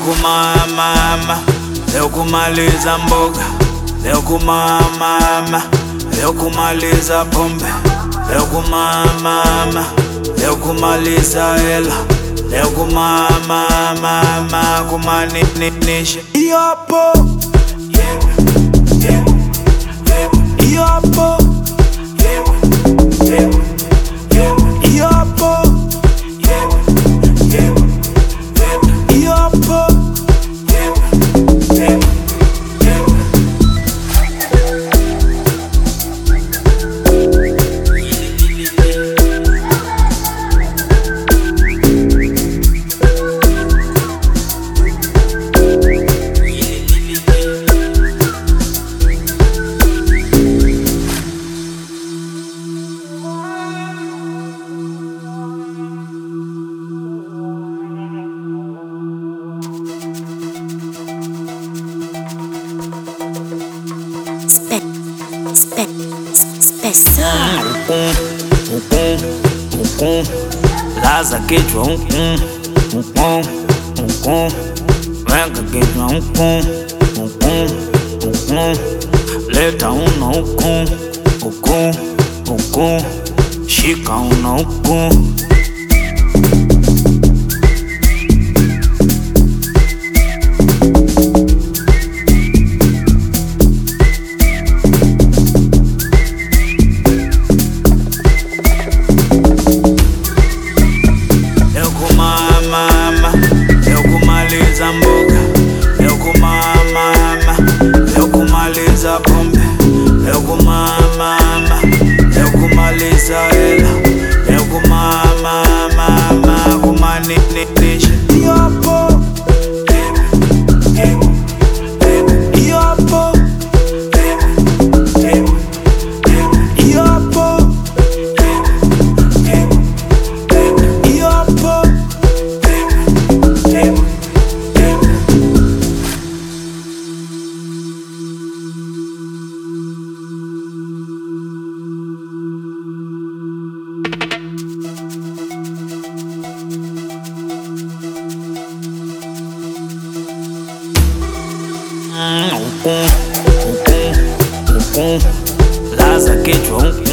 kumama, leo kumaliza mboga, leo kumama, leo kumaliza pombe, leo kumama, leo kumaliza hela, leo kumama, kumaninisha iyopo, iyopo, iyopo, Laza kichwa weka kichwa leta una shika una leo kumaliza mboga, leo kumama, leo kumaliza pombe, leo kumama, leo kumaliza hela, leo kumama, kumaninisha iyopo, iyopo, iyopo, Laza kichwa